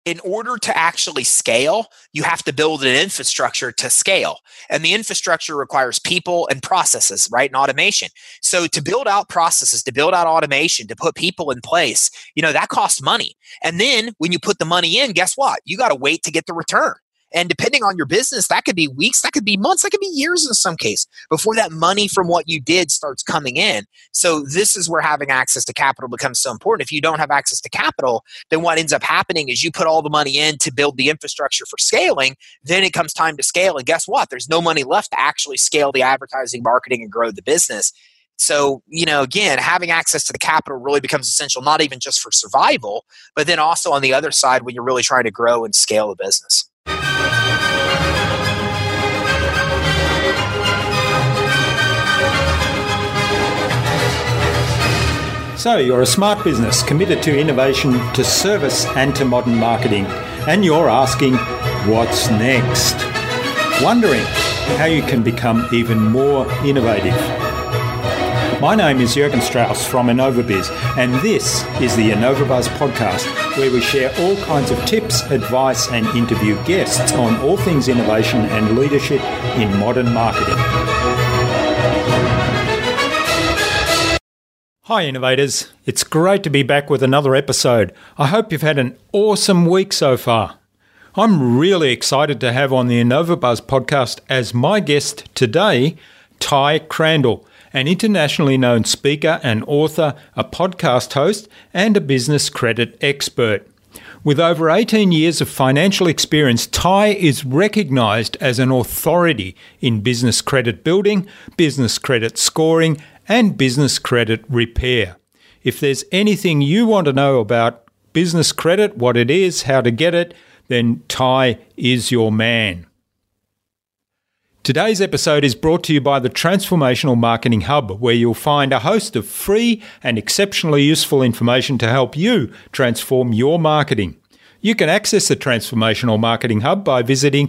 in order to actually scale, you have to build an infrastructure to scale. And the infrastructure requires people and processes, right? And automation. So to build out processes, to build out automation, to put people in place, that costs money. And then when you put the money in, guess what? You got to wait to get the return. And depending on your business, that could be weeks, that could be months, that could be years in some case before that money from what you did starts coming in. So this is where having access to capital becomes so important. If you don't have access to capital, then what ends up happening is you put all the money in to build the infrastructure for scaling. Then it comes time to scale. And guess what? There's no money left to actually scale the advertising, marketing, and grow the business. So, again, having access to the capital really becomes essential, not even just for survival, but then also on the other side when you're really trying to grow and scale the business. So you're a smart business committed to innovation, to service and to modern marketing. And you're asking, what's next? Wondering how you can become even more innovative. My name is Jürgen Strauss from InnovaBiz, and this is the InnovaBuzz podcast, where we share all kinds of tips, advice and interview guests on all things innovation and leadership in modern marketing. Hi innovators, it's great to be back with another episode. I hope you've had an awesome week so far. I'm really excited to have on the InnovaBuzz podcast as my guest today, Ty Crandall, an internationally known speaker and author, a podcast host, and a business credit expert. With over 18 years of financial experience, Ty is recognised as an authority in business credit building, business credit scoring, and business credit repair. If there's anything you want to know about business credit, what it is, how to get it, then Ty is your man. Today's episode is brought to you by the Transformational Marketing Hub, where you'll find a host of free and exceptionally useful information to help you transform your marketing. You can access the Transformational Marketing Hub by visiting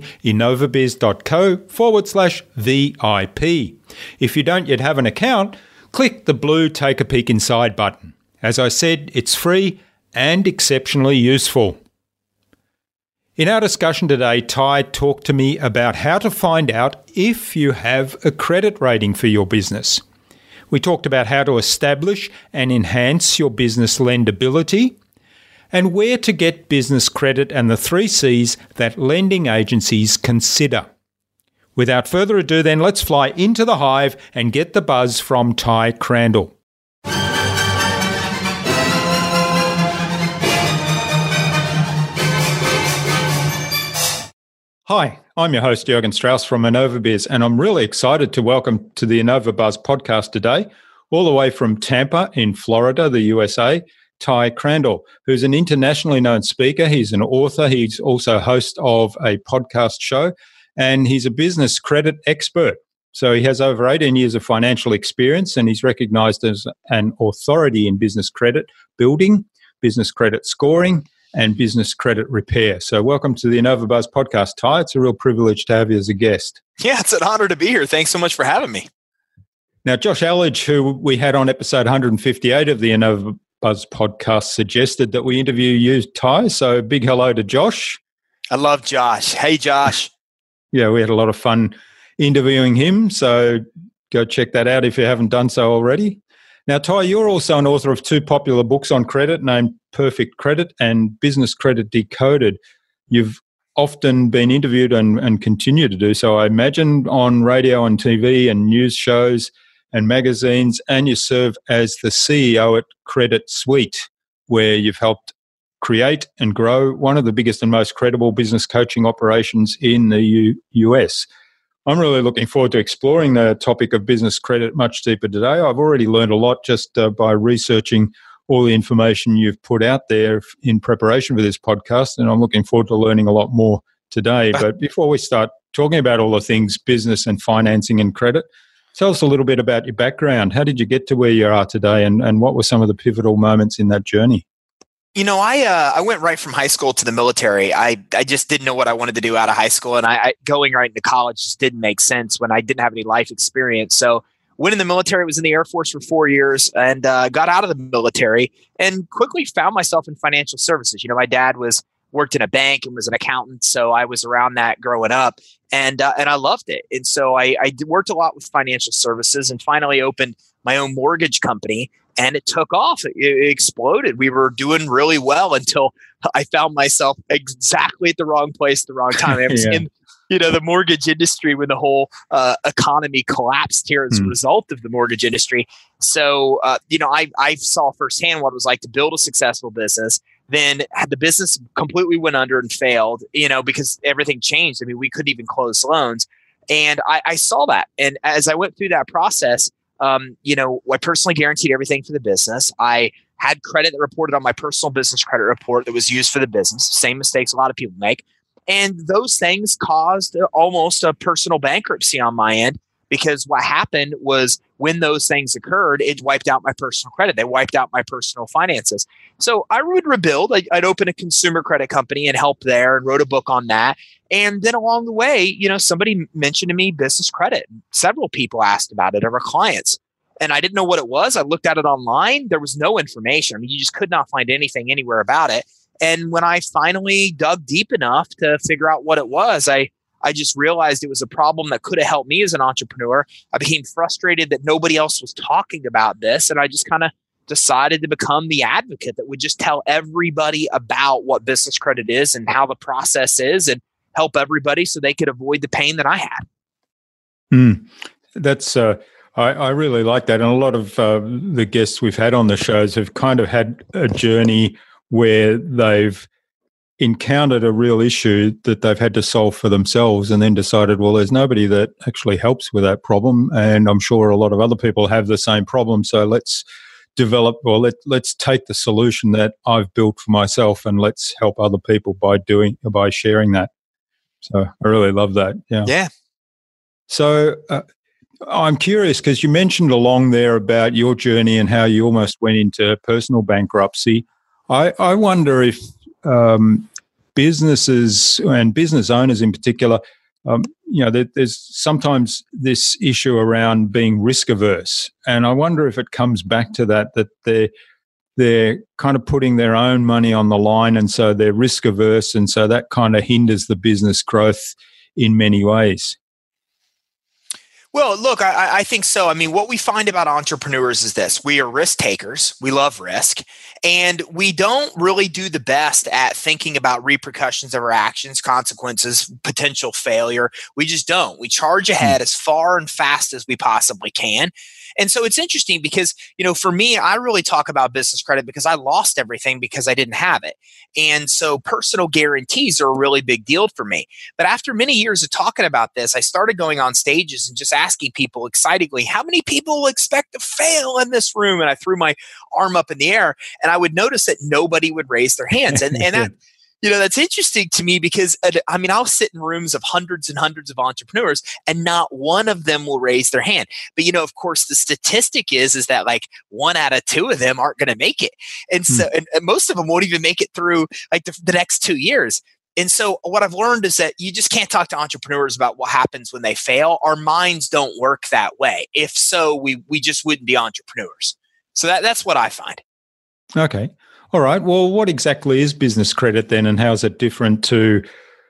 innovabiz.co/VIP. If you don't yet have an account, click the blue Take a Peek Inside button. As I said, it's free and exceptionally useful. In our discussion today, Ty talked to me about how to find out if you have a credit rating for your business. We talked about how to establish and enhance your business lendability, and where to get business credit and the 3 C's that lending agencies consider. Without further ado then, let's fly into the hive and get the buzz from Ty Crandall. Hi, I'm your host Jürgen Strauss from InnovaBiz, and I'm really excited to welcome to the InnovaBuzz podcast today, all the way from Tampa in Florida, the USA, Ty Crandall, who's an internationally known speaker. He's an author. He's also host of a podcast show, and he's a business credit expert. So he has over 18 years of financial experience, and he's recognized as an authority in business credit building, business credit scoring, and business credit repair. So welcome to the InnovaBuzz podcast, Ty. It's a real privilege to have you as a guest. Yeah, it's an honor to be here. Thanks so much for having me. Now, Josh Elledge, who we had on episode 158 of the InnovaBuzz podcast, suggested that we interview you, Ty. So big hello to Josh. I love Josh. Hey, Josh. Yeah, we had a lot of fun interviewing him. So go check that out if you haven't done so already. Now, Ty, you're also an author of 2 popular books on credit named Perfect Credit and Business Credit Decoded. You've often been interviewed and continue to do so, I imagine, on radio and TV and news shows and magazines, and you serve as the CEO at Credit Suite, where you've helped create and grow one of the biggest and most credible business coaching operations in the US. I'm really looking forward to exploring the topic of business credit much deeper today. I've already learned a lot just by researching all the information you've put out there in preparation for this podcast, and I'm looking forward to learning a lot more today. But before we start talking about all the things business and financing and credit, tell us a little bit about your background. How did you get to where you are today, and what were some of the pivotal moments in that journey? I went right from high school to the military. I just didn't know what I wanted to do out of high school, and I going right into college just didn't make sense when I didn't have any life experience. So went in the military, was in the Air Force for 4 years, and got out of the military and quickly found myself in financial services. My dad was worked in a bank and was an accountant. So I was around that growing up, and I loved it. And so I worked a lot with financial services, and finally opened my own mortgage company, and it took off. It exploded. We were doing really well until I found myself exactly at the wrong place at the wrong time. I was in the mortgage industry when the whole economy collapsed here as a result of the mortgage industry. So, I saw firsthand what it was like to build a successful business. Then the business completely went under and failed, because everything changed. I mean, we couldn't even close loans. And I saw that. And as I went through that process, I personally guaranteed everything for the business. I had credit that reported on my personal business credit report that was used for the business. Same mistakes a lot of people make. And those things caused almost a personal bankruptcy on my end, because what happened was when those things occurred, it wiped out my personal credit. They wiped out my personal finances. So I would rebuild. I'd open a consumer credit company and help there, and wrote a book on that. And then along the way, somebody mentioned to me business credit. Several people asked about it of our clients. And I didn't know what it was. I looked at it online. There was no information. I mean, you just could not find anything anywhere about it. And when I finally dug deep enough to figure out what it was, I just realized it was a problem that could have helped me as an entrepreneur. I became frustrated that nobody else was talking about this. And I just kind of decided to become the advocate that would just tell everybody about what business credit is and how the process is, and help everybody so they could avoid the pain that I had. That's I really like that. And a lot of the guests we've had on the shows have kind of had a journey where they've encountered a real issue that they've had to solve for themselves, and then decided, well, there's nobody that actually helps with that problem. And I'm sure a lot of other people have the same problem. So let's develop, or let's take the solution that I've built for myself, and let's help other people by sharing that. So I really love that. Yeah. So I'm curious, because you mentioned along there about your journey and how you almost went into personal bankruptcy. I wonder if businesses and business owners in particular, there's sometimes this issue around being risk averse. And I wonder if it comes back to that they're kind of putting their own money on the line, and so they're risk averse, and so that kind of hinders the business growth in many ways. Well, look, I think so. I mean, what we find about entrepreneurs is this: we are risk takers. We love risk. And we don't really do the best at thinking about repercussions of our actions, consequences, potential failure. We just don't. We charge ahead as far and fast as we possibly can. And so it's interesting because, for me, I really talk about business credit because I lost everything because I didn't have it. And so personal guarantees are a really big deal for me. But after many years of talking about this, I started going on stages and just asking people excitedly, how many people expect to fail in this room? And I threw my arm up in the air, and I would notice that nobody would raise their hands. And that, that's interesting to me because, I'll sit in rooms of hundreds and hundreds of entrepreneurs, and not one of them will raise their hand. But, of course, the statistic is that like 1 out of 2 of them aren't going to make it. And so, and most of them won't even make it through like the next 2 years. And so what I've learned is that you just can't talk to entrepreneurs about what happens when they fail. Our minds don't work that way. If so, we just wouldn't be entrepreneurs. So that's what I find. Okay. All right. Well, what exactly is business credit then, and how is it different to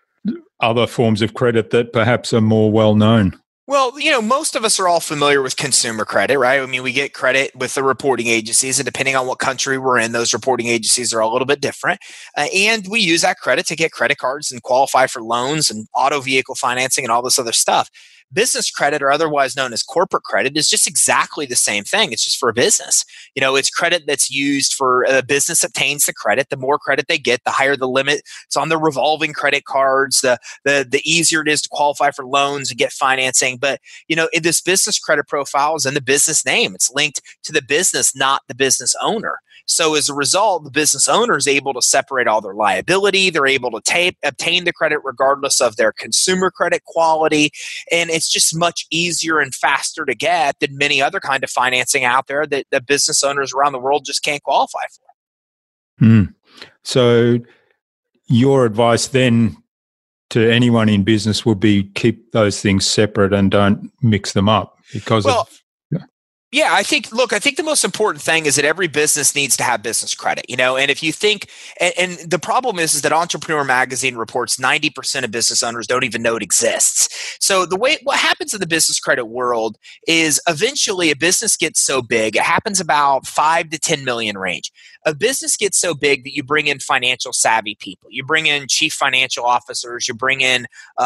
other forms of credit that perhaps are more well known? Well, most of us are all familiar with consumer credit, right? I mean, we get credit with the reporting agencies, and depending on what country we're in, those reporting agencies are a little bit different. And we use that credit to get credit cards and qualify for loans and auto vehicle financing and all this other stuff. Business credit, or otherwise known as corporate credit, is just exactly the same thing. It's just for a business. It's credit that's used for a business obtains the credit. The more credit they get, the higher the limit. It's on the revolving credit cards. The easier it is to qualify for loans and get financing. But this business credit profile is in the business name. It's linked to the business, not the business owner. So as a result, the business owner is able to separate all their liability. They're able to obtain the credit regardless of their consumer credit quality. And it's just much easier and faster to get than many other kind of financing out there that the business owners around the world just can't qualify for. So your advice then to anyone in business would be keep those things separate and don't mix them up because Yeah, I think the most important thing is that every business needs to have business credit, and if you think, and the problem is that Entrepreneur Magazine reports 90% of business owners don't even know it exists. So what happens in the business credit world is eventually a business gets so big, it happens about 5 to 10 million range. A business gets so big that you bring in financial savvy people. You bring in chief financial officers, you bring in,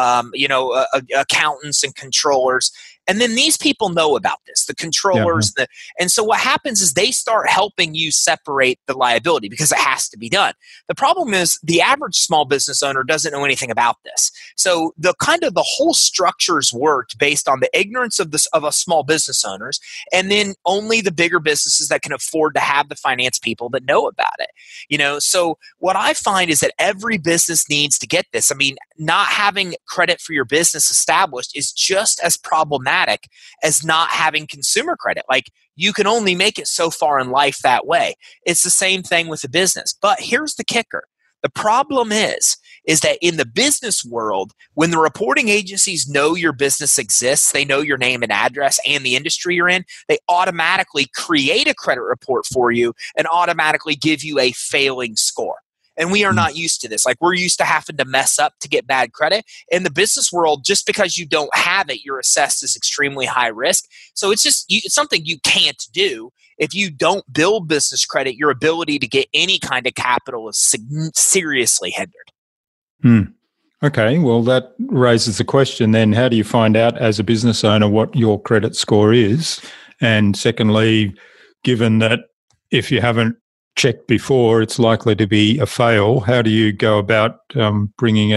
accountants and controllers. And then these people know about this, the controllers. Yeah. And so what happens is they start helping you separate the liability because it has to be done. The problem is the average small business owner doesn't know anything about this. So the whole structure's worked based on the ignorance of a small business owners, and then only the bigger businesses that can afford to have the finance people that know about it. So what I find is that every business needs to get this. I mean, not having credit for your business established is just as problematic as not having consumer credit. Like, you can only make it so far in life that way. It's the same thing with a business. But here's the kicker. The problem is that in the business world, when the reporting agencies know your business exists, they know your name and address and the industry you're in, they automatically create a credit report for you and automatically give you a failing score. And we are not used to this. Like, we're used to having to mess up to get bad credit. In the business world, just because you don't have it, you're assessed as extremely high risk. So it's something you can't do. If you don't build business credit, your ability to get any kind of capital is seriously hindered. Okay, well, that raises the question then, how do you find out as a business owner what your credit score is? And secondly, given that if you haven't checked before, it's likely to be a fail, how do you go about bringing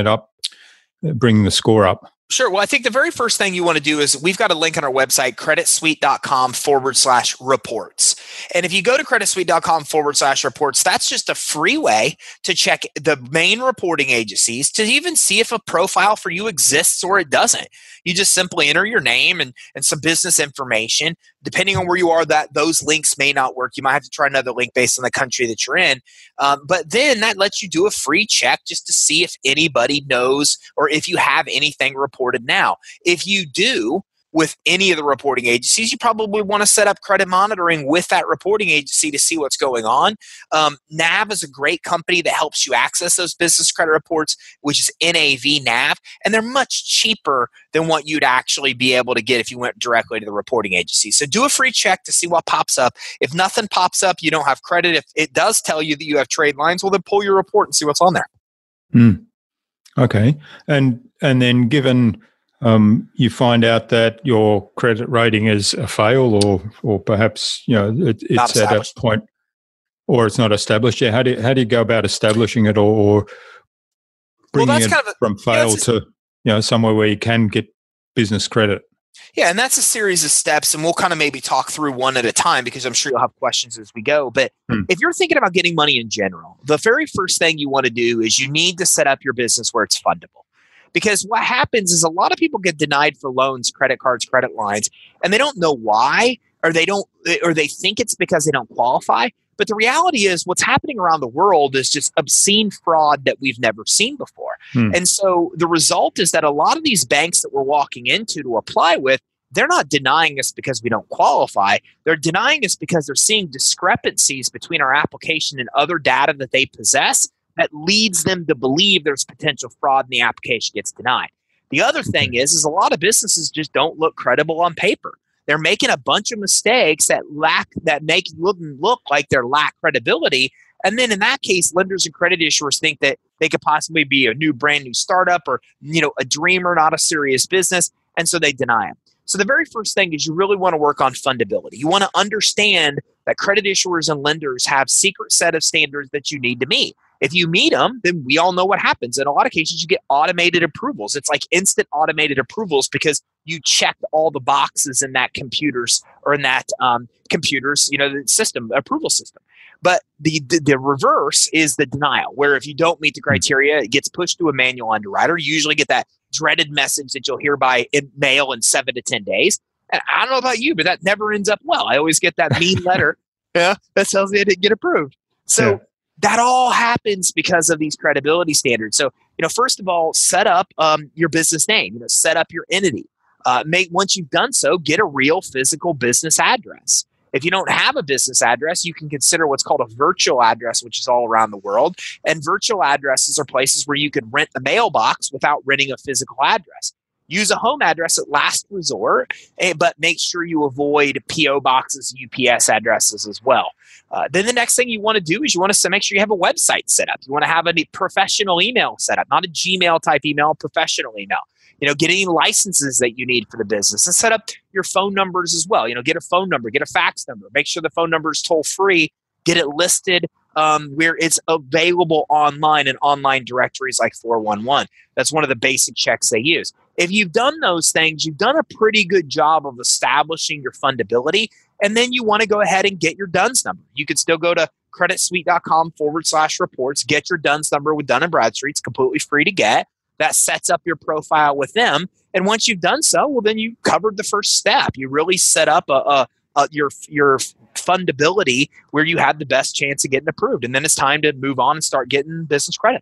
the score up? Sure. Well, I think the very first thing you want to do is we've got a link on our website, creditsuite.com/reports. And if you go to creditsuite.com/reports, that's just a free way to check the main reporting agencies to even see if a profile for you exists or it doesn't. You just simply enter your name and some business information. Depending on where you are, those links may not work. You might have to try another link based on the country that you're in. But then that lets you do a free check just to see if anybody knows or if you have anything reported now. If you do, with any of the reporting agencies, you probably want to set up credit monitoring with that reporting agency to see what's going on. NAV is a great company that helps you access those business credit reports, which is NAV NAV, and they're much cheaper than what you'd actually be able to get if you went directly to the reporting agency. So do a free check to see what pops up. If nothing pops up, you don't have credit. If it does tell you that you have trade lines, well, then pull your report and see what's on there. Okay. And then given you find out that your credit rating is a fail, or perhaps it's at a point, or it's not established yet. How do you go about establishing it, or bringing it from fail to somewhere where you can get business credit? Yeah, and that's a series of steps, and we'll kind of maybe talk through one at a time because I'm sure you'll have questions as we go. But if you're thinking about getting money in general, the very first thing you want to do is you need to set up your business where it's fundable. Because what happens is a lot of people get denied for loans, credit cards, credit lines, and they don't know why, or they think it's because they don't qualify. But the reality is what's happening around the world is just obscene fraud that we've never seen before. And so the result is that a lot of these banks that we're walking into to apply with, they're not denying us because we don't qualify. They're denying us because they're seeing discrepancies between our application and other data that they possess that leads them to believe there's potential fraud and the application gets denied. The other thing is a lot of businesses just don't look credible on paper. They're making a bunch of mistakes that make look like they lack credibility. And then in that case, lenders and credit issuers think that they could possibly be a brand new startup or a dreamer, not a serious business. And so they deny them. So the very first thing is you really want to work on fundability. You want to understand that credit issuers and lenders have secret set of standards that you need to meet. If you meet them, then we all know what happens. In a lot of cases, you get automated approvals. It's like instant automated approvals because you checked all the boxes in that the system, approval system. But the reverse is the denial, where if you don't meet the criteria, it gets pushed to a manual underwriter. You usually get that dreaded message that you'll hear by mail in 7 to 10 days. And I don't know about you, but that never ends up well. I always get that mean letter that tells me I didn't get approved. So that all happens because of these credibility standards. So, first of all, set up your business name, set up your entity. Once you've done so, get a real physical business address. If you don't have a business address, you can consider what's called a virtual address, which is all around the world. And virtual addresses are places where you can rent a mailbox without renting a physical address. Use a home address at last resort, but make sure you avoid PO boxes, UPS addresses as well. Then the next thing you want to do is you want to make sure you have a website set up. You want to have a professional email set up, not a Gmail type email, professional email. Get any licenses that you need for the business and set up your phone numbers as well. Get a phone number, get a fax number, make sure the phone number is toll free, get it listed where it's available online in online directories like 411. That's one of the basic checks they use. If you've done those things, you've done a pretty good job of establishing your fundability. And then you want to go ahead and get your DUNS number. You could still go to creditsuite.com/reports, get your DUNS number with Dun & Bradstreet. It's completely free to get. That sets up your profile with them. And once you've done so, well, then you covered the first step. You really set up your fundability where you had the best chance of getting approved. And then it's time to move on and start getting business credit.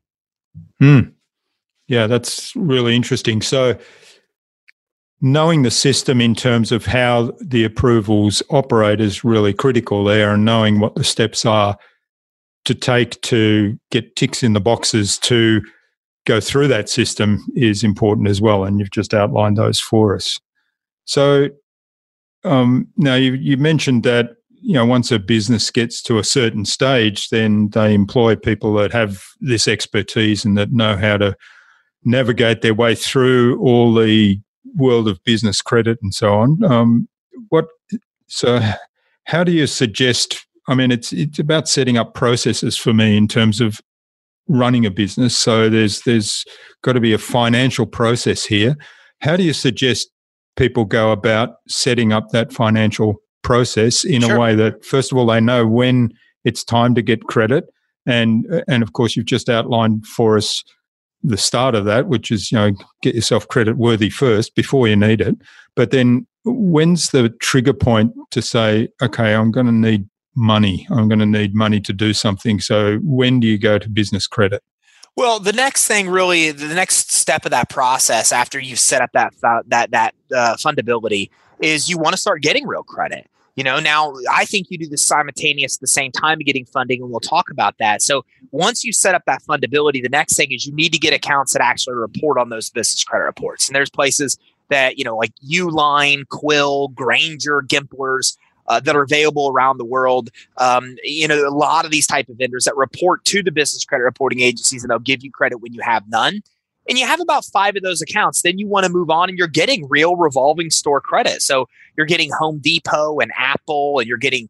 Yeah, that's really interesting. So knowing the system in terms of how the approvals operate is really critical there, and knowing what the steps are to take to get ticks in the boxes to go through that system is important as well. And you've just outlined those for us. So now you mentioned that, once a business gets to a certain stage, then they employ people that have this expertise and that know how to navigate their way through all the world of business credit and so on. So how do you suggest, it's about setting up processes for me in terms of running a business. So there's got to be a financial process here. How do you suggest people go about setting up that financial process in a way that, first of all, they know when it's time to get credit, and of course you've just outlined for us the start of that, which is get yourself credit worthy first before you need it. But then when's the trigger point to say, okay, I'm going to need money. I'm going to need money to do something. So when do you go to business credit? Well, the next thing really, the next step of that process after you've set up that fundability is you want to start getting real credit. Now I think you do this simultaneous at the same time of getting funding, and we'll talk about that. So once you set up that fundability, the next thing is you need to get accounts that actually report on those business credit reports. And there's places that, like Uline, Quill, Granger, Gimplers, that are available around the world. A lot of these type of vendors that report to the business credit reporting agencies, and they'll give you credit when you have none. And you have about 5 of those accounts. Then you want to move on and you're getting real revolving store credit. So you're getting Home Depot and Apple, and you're getting,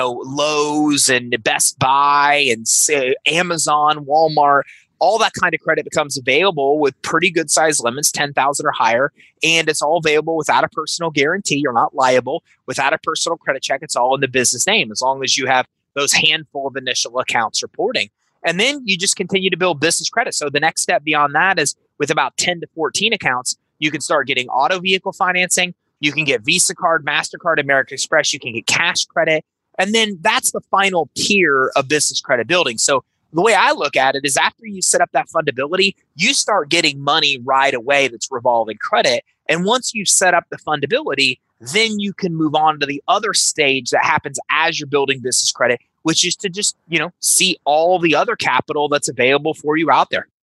Lowe's and Best Buy and Amazon, Walmart. All that kind of credit becomes available with pretty good size limits, 10,000 or higher. And it's all available without a personal guarantee. You're not liable without a personal credit check. It's all in the business name, as long as you have those handful of initial accounts reporting. And then you just continue to build business credit. So the next step beyond that is with about 10 to 14 accounts, you can start getting auto vehicle financing. You can get Visa card, MasterCard, American Express. You can get cash credit. And then that's the final tier of business credit building. So the way I look at it is after you set up that fundability, you start getting money right away that's revolving credit. And once you've set up the fundability, then you can move on to the other stage that happens as you're building business credit, which is to just, see all the other capital that's available for you out there.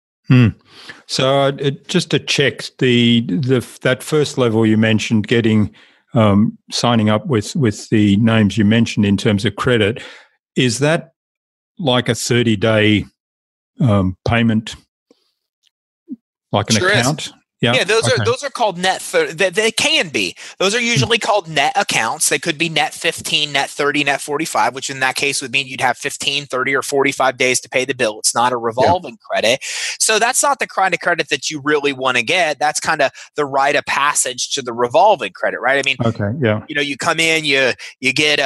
So just to check that first level you mentioned, getting signing up with the names you mentioned in terms of credit, is that like a 30-day payment, like an account? Is. Yeah, those are called net. They can be. Those are usually called net accounts. They could be net 15, net 30, net 45, which in that case would mean you'd have 15, 30, or 45 days to pay the bill. It's not a revolving credit. So that's not the kind of credit that you really want to get. That's kind of the rite of passage to the revolving credit, right? I mean, you come in, you get a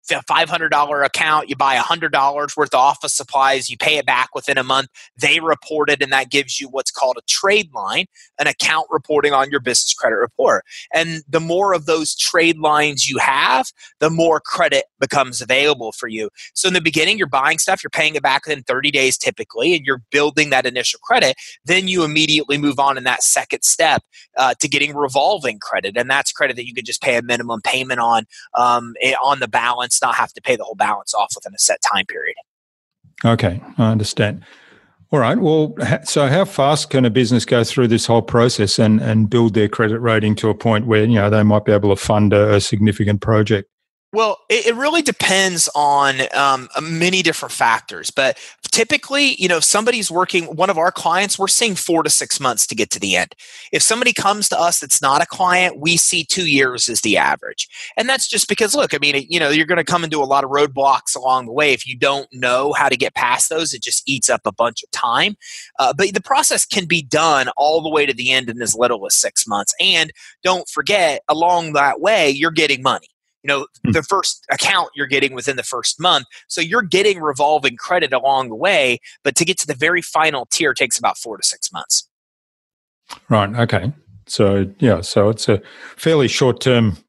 $500 account, you buy $100 worth of office supplies, you pay it back within a month. They report it, and that gives you what's called a trade line, an account reporting on your business credit report. And the more of those trade lines you have, the more credit becomes available for you. So in the beginning, you're buying stuff, you're paying it back within 30 days typically, and you're building that initial credit. Then you immediately move on in that second step to getting revolving credit. And that's credit that you could just pay a minimum payment on the balance, not have to pay the whole balance off within a set time period. Okay, I understand. All right. Well, so how fast can a business go through this whole process and build their credit rating to a point where, they might be able to fund a significant project? Well, it really depends on many different factors. But typically, if somebody's working, one of our clients, we're seeing 4 to 6 months to get to the end. If somebody comes to us that's not a client, we see 2 years as the average. And that's just because, look, you're going to come into a lot of roadblocks along the way. If you don't know how to get past those, it just eats up a bunch of time. But the process can be done all the way to the end in as little as 6 months. And don't forget, along that way, you're getting money. The first account you're getting within the first month. So you're getting revolving credit along the way, but to get to the very final tier takes about 4 to 6 months. Right. Okay. So, so it's a fairly short-term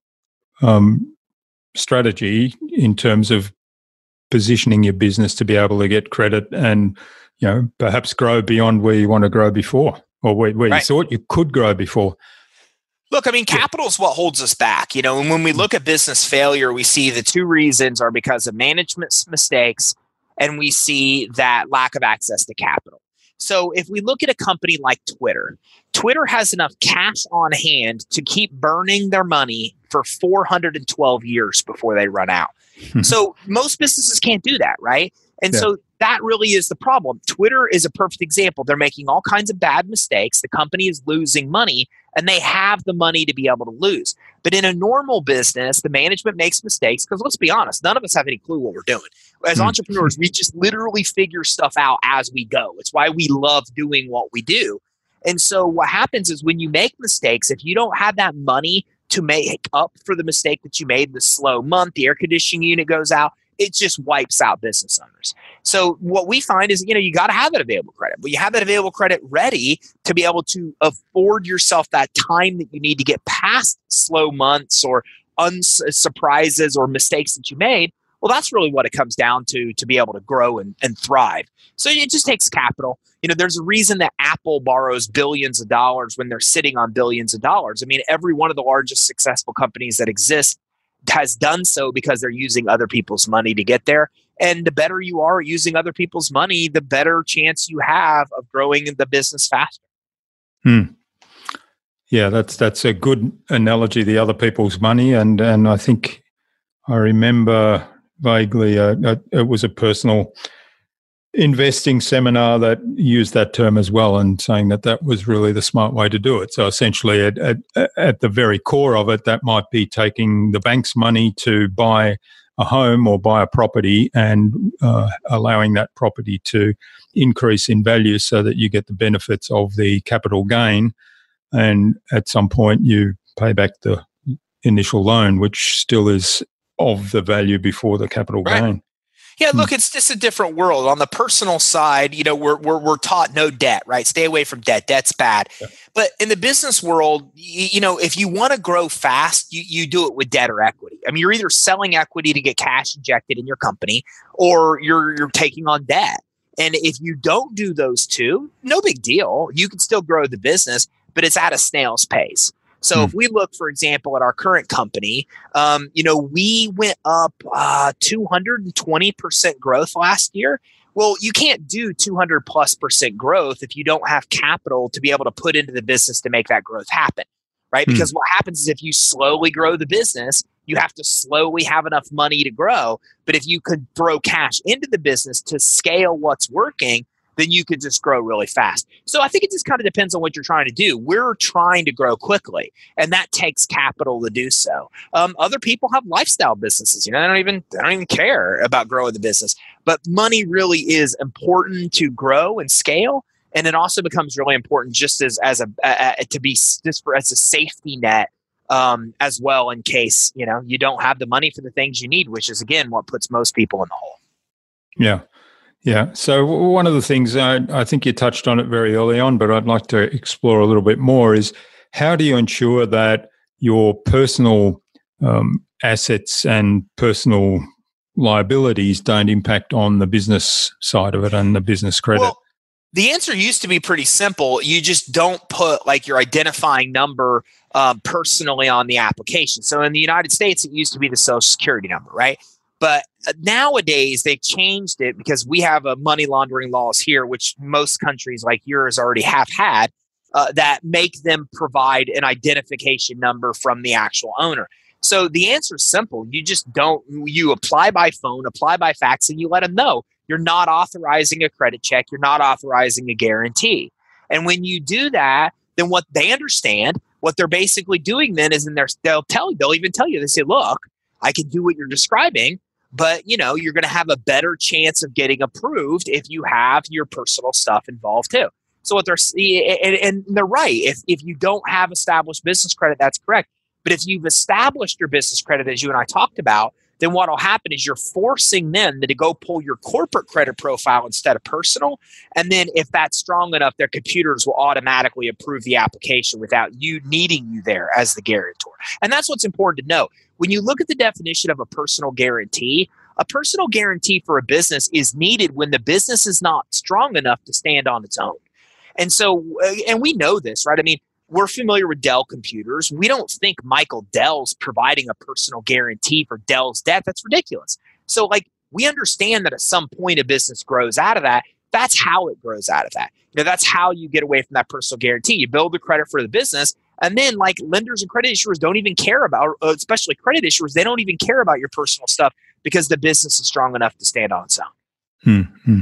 strategy in terms of positioning your business to be able to get credit and, perhaps grow beyond where you want to grow before, or where right. You thought you could grow before. Look, capital is what holds us back. And when we look at business failure, we see the two reasons are because of management's mistakes, and we see that lack of access to capital. So if we look at a company like Twitter has enough cash on hand to keep burning their money for 412 years before they run out. So most businesses can't do that, right? And so that really is the problem. Twitter is a perfect example. They're making all kinds of bad mistakes. The company is losing money, and they have the money to be able to lose. But in a normal business, the management makes mistakes because, let's be honest, none of us have any clue what we're doing. As entrepreneurs, we just literally figure stuff out as we go. It's why we love doing what we do. And so what happens is when you make mistakes, if you don't have that money to make up for the mistake that you made, the slow month, the air conditioning unit goes out, it just wipes out business owners. So what we find is, you got to have that available credit, but you have that available credit ready to be able to afford yourself that time that you need to get past slow months or surprises or mistakes that you made. Well, that's really what it comes down to be able to grow and thrive. So it just takes capital. There's a reason that Apple borrows billions of dollars when they're sitting on billions of dollars. Every one of the largest successful companies that exist has done so because they're using other people's money to get there. And the better you are at using other people's money, the better chance you have of growing the business faster. Yeah, that's a good analogy, the other people's money. And I think I remember vaguely it was a personal investing seminar that used that term as well, and saying that was really the smart way to do it. So essentially at the very core of it, that might be taking the bank's money to buy a home or buy a property and allowing that property to increase in value so that you get the benefits of the capital gain. And at some point you pay back the initial loan, which still is of the value before the capital gain. Yeah, look, it's just a different world. On the personal side, we're taught no debt, right? Stay away from debt. Debt's bad. Yeah. But in the business world, if you want to grow fast, you do it with debt or equity. You're either selling equity to get cash injected in your company, or you're taking on debt. And if you don't do those two, no big deal. You can still grow the business, but it's at a snail's pace. So if we look, for example, at our current company, we went up 220% growth last year. Well, you can't do 200+% growth if you don't have capital to be able to put into the business to make that growth happen, right? Because what happens is if you slowly grow the business, you have to slowly have enough money to grow. But if you could throw cash into the business to scale what's working, then you could just grow really fast. So I think it just kind of depends on what you're trying to do. We're trying to grow quickly, and that takes capital to do so. Other people have lifestyle businesses. They don't even care about growing the business. But money really is important to grow and scale, and it also becomes really important just as a safety net as well, in case you don't have the money for the things you need, which is again what puts most people in the hole. Yeah. Yeah. So one of the things I think you touched on it very early on, but I'd like to explore a little bit more is how do you ensure that your personal assets and personal liabilities don't impact on the business side of it and the business credit? Well, the answer used to be pretty simple. You just don't put like your identifying number personally on the application. So in the United States, it used to be the Social Security number, right? But nowadays they've changed it because we have money laundering laws here, which most countries like yours already have had, that make them provide an identification number from the actual owner. So the answer is simple. You apply by phone, apply by fax, and you let them know you're not authorizing a credit check. You're not authorizing a guarantee. And when you do that, then what they understand, what they're basically doing then is they'll even tell you, they say, look, I can do what you're describing, but you're going to have a better chance of getting approved if you have your personal stuff involved too. So what and they're right. If you don't have established business credit, that's correct. But if you've established your business credit, as you and I talked about, then what will happen is you're forcing them to go pull your corporate credit profile instead of personal. And then if that's strong enough, their computers will automatically approve the application without you needing you there as the guarantor. And that's what's important to know. When you look at the definition of a personal guarantee for a business is needed when the business is not strong enough to stand on its own. And so, and we know this, right? I mean, we're familiar with Dell computers. We don't think Michael Dell's providing a personal guarantee for Dell's debt. That's ridiculous. So we understand that at some point a business grows out of that. That's how it grows out of that. That's how you get away from that personal guarantee. You build the credit for the business. And then lenders and credit issuers don't even care about, especially credit issuers, they don't even care about your personal stuff because the business is strong enough to stand on its own. Mm-hmm.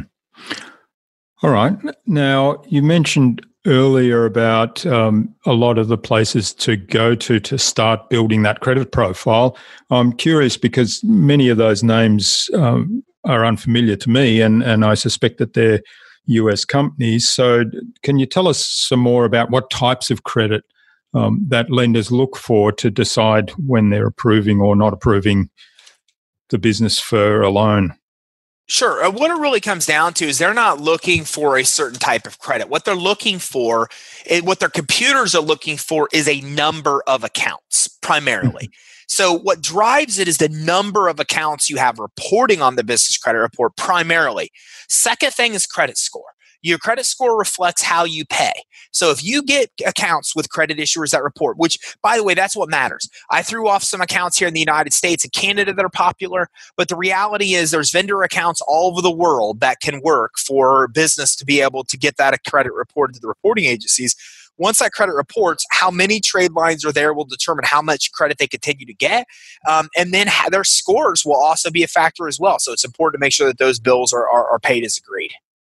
All right. Now, you mentioned earlier about a lot of the places to go to start building that credit profile. I'm curious because many of those names are unfamiliar to me, and I suspect that they're US companies. So can you tell us some more about what types of credit that lenders look for to decide when they're approving or not approving the business for a loan? Sure. What it really comes down to is they're not looking for a certain type of credit. What they're looking for, what their computers are looking for is a number of accounts primarily. So what drives it is the number of accounts you have reporting on the business credit report primarily. Second thing is credit score. Your credit score reflects how you pay. So if you get accounts with credit issuers that report, which, by the way, that's what matters. I threw off some accounts here in the United States and Canada that are popular, but the reality is there's vendor accounts all over the world that can work for business to be able to get that credit reported to the reporting agencies. Once that credit reports, how many trade lines are there will determine how much credit they continue to get. And then their scores will also be a factor as well. So it's important to make sure that those bills are paid as agreed.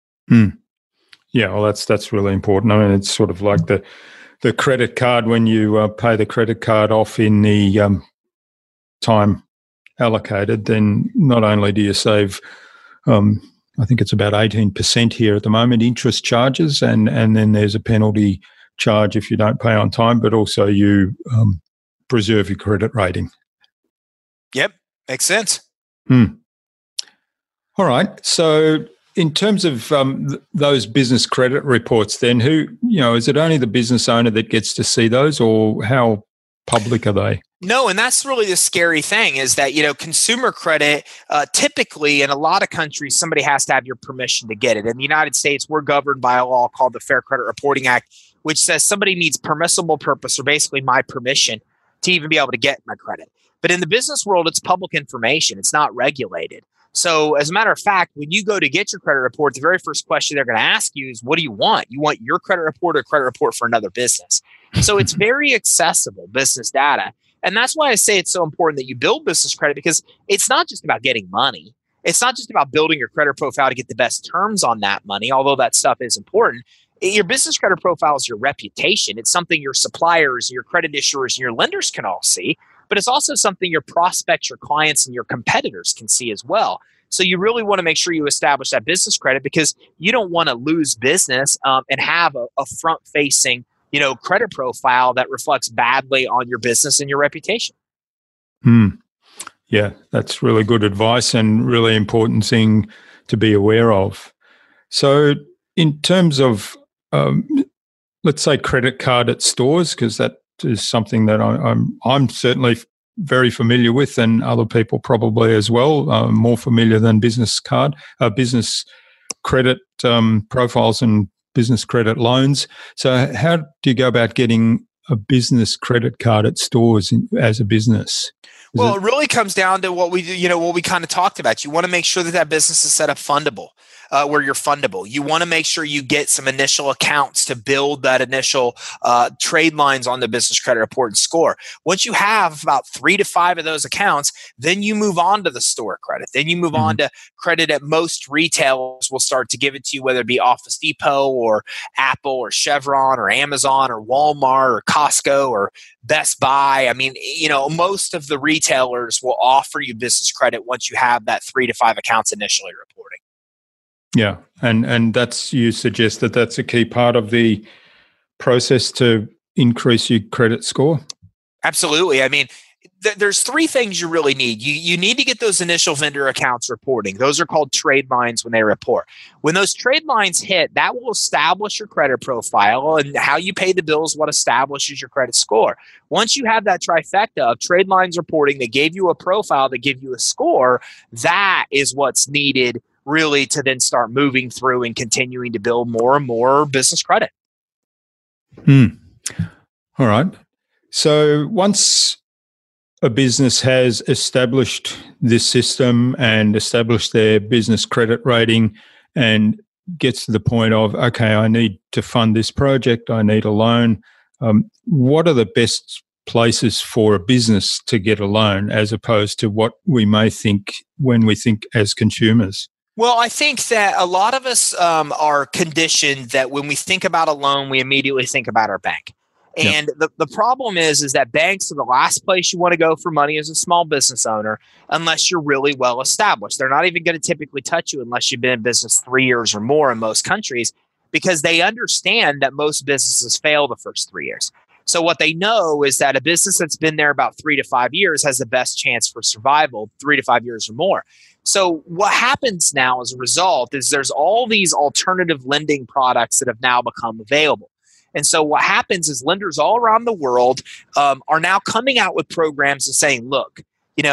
Yeah, well, that's really important. I mean, it's sort of like the credit card when you pay the credit card off in the time allocated, then not only do you save, I think it's about 18% here at the moment, interest charges, and then there's a penalty charge if you don't pay on time, but also you preserve your credit rating. Yep, makes sense. All right, so in terms of those business credit reports, then is it only the business owner that gets to see those, or how public are they? No, and that's really the scary thing is that, consumer credit, typically in a lot of countries, somebody has to have your permission to get it. In the United States, we're governed by a law called the Fair Credit Reporting Act, which says somebody needs permissible purpose, or basically my permission, to even be able to get my credit. But in the business world, it's public information. It's not regulated. So as a matter of fact, when you go to get your credit report, the very first question they're going to ask you is, what do you want? You want your credit report or a credit report for another business? So it's very accessible business data. And that's why I say it's so important that you build business credit, because it's not just about getting money. It's not just about building your credit profile to get the best terms on that money, although that stuff is important. Your business credit profile is your reputation. It's something your suppliers, your credit issuers, and your lenders can all see. But it's also something your prospects, your clients, and your competitors can see as well. So you really want to make sure you establish that business credit, because you don't want to lose business and have a front-facing credit profile that reflects badly on your business and your reputation. Yeah, that's really good advice and really important thing to be aware of. So in terms of, let's say, credit card at stores, because that is something that I'm certainly very familiar with, and other people probably as well, more familiar than business credit profiles and business credit loans. So how do you go about getting a business credit card at stores as a business? Well, it really comes down to what we do, what we kind of talked about. You want to make sure that business is set up fundable, where you're fundable. You want to make sure you get some initial accounts to build that initial trade lines on the business credit report and score. Once you have about 3 to 5 of those accounts, then you move on to the store credit. Then you move on to credit at most retailers will start to give it to you, whether it be Office Depot or Apple or Chevron or Amazon or Walmart or Costco or Best Buy. I mean, most of the retailers will offer you business credit once you have that 3 to 5 accounts initially reporting. Yeah, and you suggest that that's a key part of the process to increase your credit score? Absolutely. I mean, there's 3 things you really need. You need to get those initial vendor accounts reporting. Those are called trade lines when they report. When those trade lines hit, that will establish your credit profile, and how you pay the bills what establishes your credit score. Once you have that trifecta of trade lines reporting that gave you a profile, that give you a score, that is what's needed really to then start moving through and continuing to build more and more business credit. All right. So once a business has established this system and established their business credit rating and gets to the point of, okay, I need to fund this project, I need a loan, what are the best places for a business to get a loan as opposed to what we may think when we think as consumers? Well, I think that a lot of us are conditioned that when we think about a loan, we immediately think about our bank. And the problem is that banks are the last place you want to go for money as a small business owner unless you're really well established. They're not even going to typically touch you unless you've been in business 3 years or more in most countries, because they understand that most businesses fail the first 3 years. So what they know is that a business that's been there about 3 to 5 years has the best chance for survival, 3 to 5 years or more. So what happens now as a result is there's all these alternative lending products that have now become available. And so what happens is lenders all around the world are now coming out with programs and saying, look,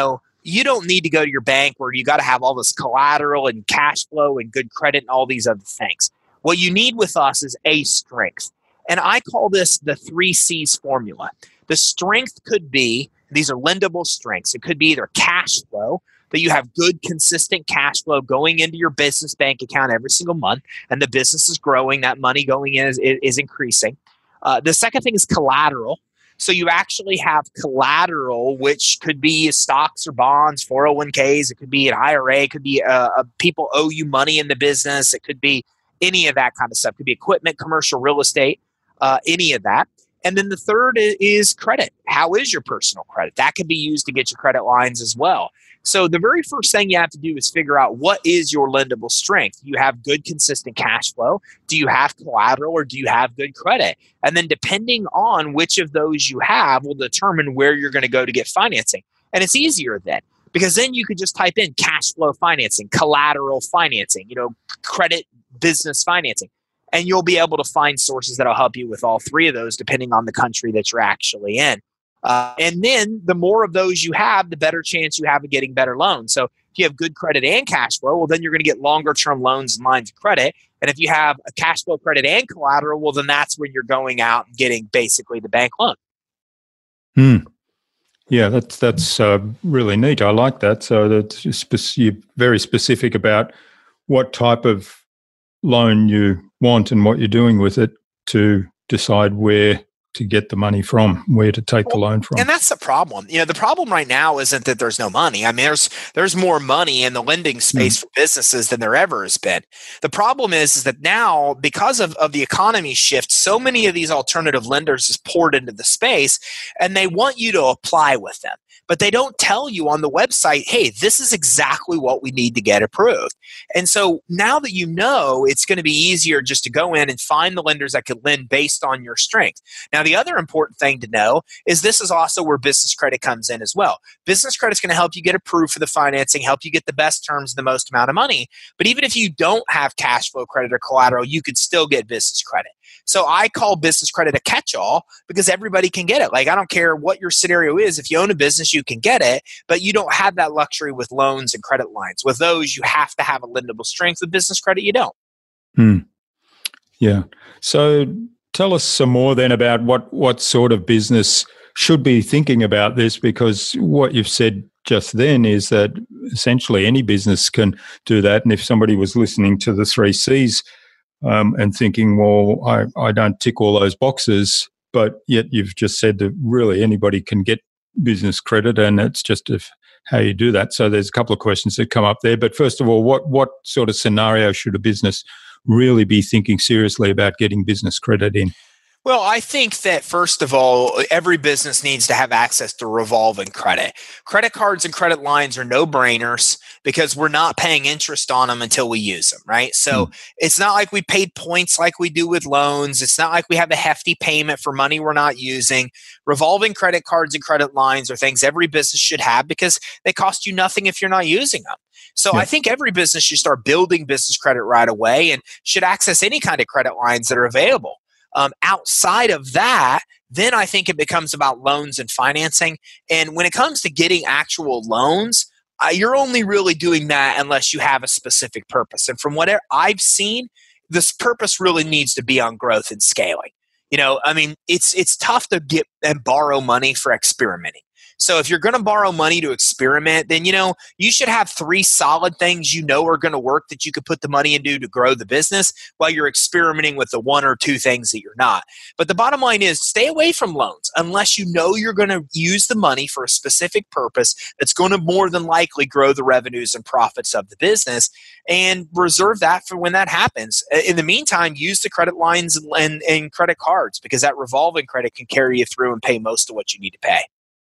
you don't need to go to your bank where you got to have all this collateral and cash flow and good credit and all these other things. What you need with us is a strength. And I call this the 3 C's formula. The strength could be, these are lendable strengths. It could be either cash flow, that you have good, consistent cash flow going into your business bank account every single month, and the business is growing, that money going in is increasing. The second thing is collateral. So you actually have collateral, which could be stocks or bonds, 401ks. It could be an IRA. It could be people owe you money in the business. It could be any of that kind of stuff. It could be equipment, commercial real estate, any of that. And then the third is credit. How is your personal credit? That can be used to get your credit lines as well. So the very first thing you have to do is figure out what is your lendable strength. Do you have good, consistent cash flow? Do you have collateral, or do you have good credit? And then depending on which of those you have will determine where you're going to go to get financing. And it's easier then, because then you could just type in cash flow financing, collateral financing, credit business financing. And you'll be able to find sources that'll help you with all 3 of those, depending on the country that you're actually in. And then the more of those you have, the better chance you have of getting better loans. So if you have good credit and cash flow, well, then you're going to get longer term loans and lines of credit. And if you have a cash flow, credit, and collateral, well, then that's when you're going out and getting basically the bank loan. Yeah, that's really neat. I like that. So that's you're very specific about what type of loan you want and what you're doing with it to decide where to get the money from, where to take the loan from. And that's the problem. The problem right now isn't that there's no money. I mean, there's more money in the lending space for businesses than there ever has been. The problem is that now, because of the economy shift, so many of these alternative lenders is poured into the space, and they want you to apply with them. But they don't tell you on the website, hey, this is exactly what we need to get approved. And so now that you know, it's going to be easier just to go in and find the lenders that could lend based on your strength. Now, the other important thing to know is this is also where business credit comes in as well. Business credit is going to help you get approved for the financing, help you get the best terms, the most amount of money. But even if you don't have cash flow credit or collateral, you could still get business credit. So I call business credit a catch-all because everybody can get it. Like, I don't care what your scenario is. If you own a business, you can get it, but you don't have that luxury with loans and credit lines. With those, you have to have a lendable strength. With business credit, you don't. Yeah. So tell us some more then about what sort of business should be thinking about this, because what you've said just then is that essentially any business can do that. And if somebody was listening to the 3 C's and thinking, well, I don't tick all those boxes, but yet you've just said that really anybody can get business credit, and it's just how you do that. So there's a couple of questions that come up there. But first of all, what sort of scenario should a business really be thinking seriously about getting business credit in? Well, I think that first of all, every business needs to have access to revolving credit. Credit cards and credit lines are no-brainers because we're not paying interest on them until we use them, right? So it's not like we paid points like we do with loans. It's not like we have a hefty payment for money we're not using. Revolving credit cards and credit lines are things every business should have because they cost you nothing if you're not using them. So I think every business should start building business credit right away and should access any kind of credit lines that are available. Outside of that, then I think it becomes about loans and financing. And when it comes to getting actual loans, you're only really doing that unless you have a specific purpose. And from what I've seen, this purpose really needs to be on growth and scaling. I mean, it's tough to get and borrow money for experimenting. So if you're going to borrow money to experiment, then, you should have 3 solid things are going to work that you could put the money into to grow the business while you're experimenting with the 1 or 2 things that you're not. But the bottom line is stay away from loans unless you're going to use the money for a specific purpose that's going to more than likely grow the revenues and profits of the business, and reserve that for when that happens. In the meantime, use the credit lines and credit cards because that revolving credit can carry you through and pay most of what you need to pay.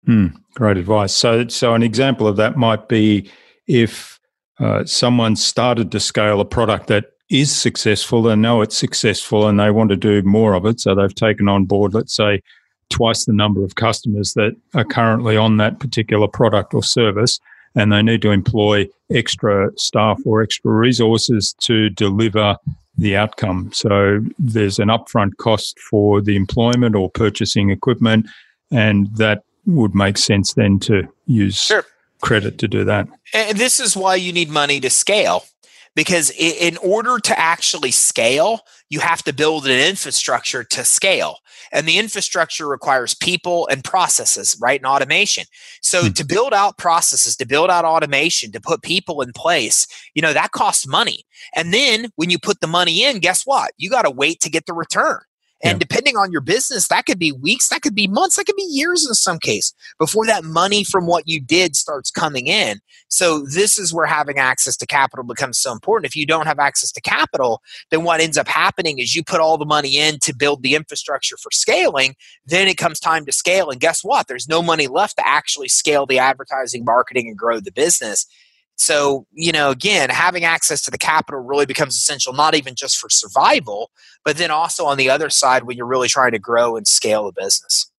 Great advice. So an example of that might be if someone started to scale a product that is successful and know it's successful and they want to do more of it. So they've taken on board, let's say, twice the number of customers that are currently on that particular product or service, and they need to employ extra staff or extra resources to deliver the outcome. So there's an upfront cost for the employment or purchasing equipment, and that would make sense then to use credit to do that. And this is why you need money to scale, because in order to actually scale, you have to build an infrastructure to scale. And the infrastructure requires people and processes, right? And automation. So to build out processes, to build out automation, to put people in place, that costs money. And then when you put the money in, guess what? You got to wait to get the return. And depending on your business, that could be weeks, that could be months, that could be years in some case before that money from what you did starts coming in. So this is where having access to capital becomes so important. If you don't have access to capital, then what ends up happening is you put all the money in to build the infrastructure for scaling. Then it comes time to scale. And guess what? There's no money left to actually scale the advertising, marketing, and grow the business. So, again, having access to the capital really becomes essential, not even just for survival, but then also on the other side when you're really trying to grow and scale the business.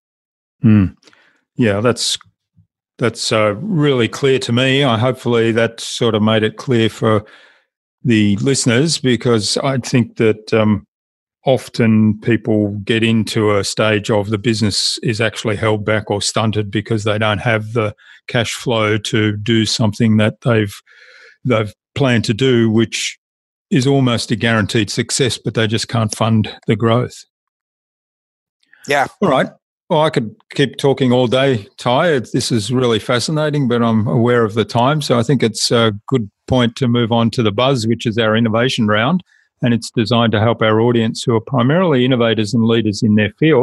Yeah, that's really clear to me. Hopefully that sort of made it clear for the listeners, because I think that often people get into a stage of the business is actually held back or stunted because they don't have the cash flow to do something that they've planned to do, which is almost a guaranteed success, but they just can't fund the growth. Yeah. All right. Well, I could keep talking all day, Ty. This is really fascinating, but I'm aware of the time. So I think it's a good point to move on to the buzz, which is our innovation round. And it's designed to help our audience, who are primarily innovators and leaders in their field,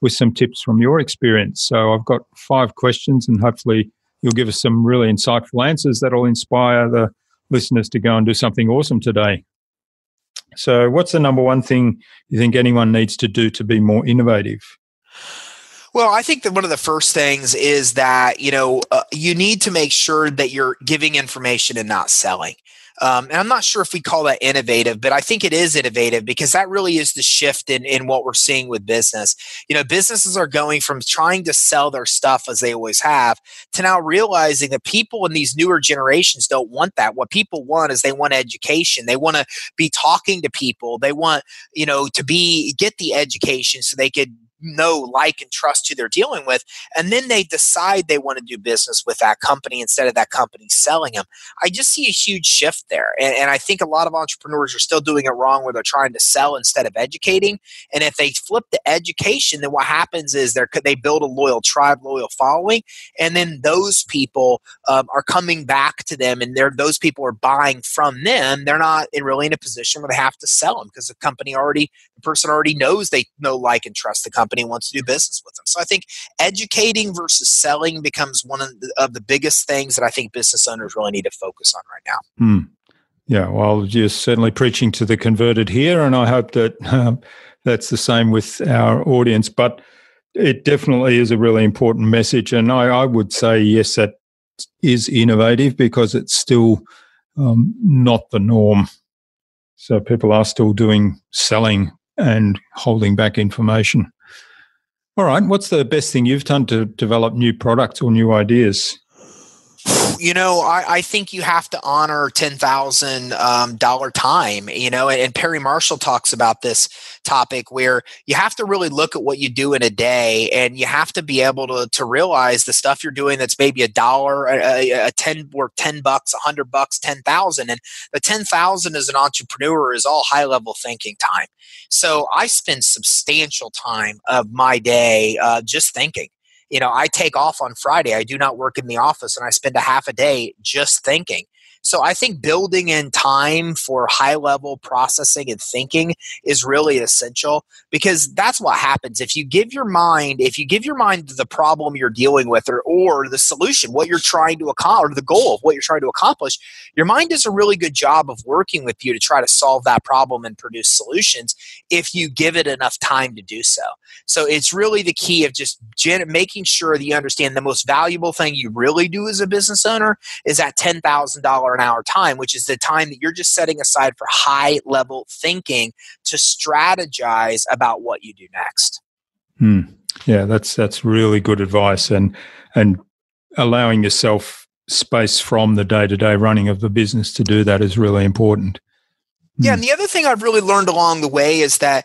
with some tips from your experience. So I've got 5 questions, and hopefully you'll give us some really insightful answers that will inspire the listeners to go and do something awesome today. So what's the number one thing you think anyone needs to do to be more innovative? Well, I think that one of the first things is that, you need to make sure that you're giving information and not selling. And I'm not sure if we call that innovative, but I think it is innovative because that really is the shift in what we're seeing with business. Businesses are going from trying to sell their stuff as they always have to now realizing that people in these newer generations don't want that. What people want is they want education. They want to be talking to people. They want, get the education so they could know, like, and trust who they're dealing with. And then they decide they want to do business with that company instead of that company selling them. I just see a huge shift there. And I think a lot of entrepreneurs are still doing it wrong where they're trying to sell instead of educating. And if they flip the education, then what happens is they build a loyal tribe, loyal following. And then those people are coming back to them, and those people are buying from them. They're not really in a position where they have to sell them because the person already knows they know, like, and trust the company and wants to do business with them. So I think educating versus selling becomes one of the biggest things that I think business owners really need to focus on right now. Yeah, well, you're certainly preaching to the converted here, and I hope that that's the same with our audience. But it definitely is a really important message, and I would say, yes, that is innovative because it's still not the norm. So people are still doing selling and holding back information. All right. What's the best thing you've done to develop new products or new ideas? I think you have to honor $10,000 time, and Perry Marshall talks about this topic where you have to really look at what you do in a day, and you have to be able to realize the stuff you're doing that's maybe $10 worth $10, $100, 10,000. And the 10,000 as an entrepreneur is all high level thinking time. So I spend substantial time of my day just thinking. I take off on Friday. I do not work in the office, and I spend a half a day just thinking. So I think building in time for high-level processing and thinking is really essential, because that's what happens. If you give your mind the problem you're dealing with or the solution, what you're trying to accomplish, or the goal of what you're trying to accomplish, your mind does a really good job of working with you to try to solve that problem and produce solutions if you give it enough time to do so. So it's really the key of just making sure that you understand the most valuable thing you really do as a business owner is that $10,000 an hour time, which is the time that you're just setting aside for high level thinking to strategize about what you do next. Yeah, that's really good advice, and allowing yourself space from the day-to-day running of the business to do that is really important. Yeah, and the other thing I've really learned along the way is that,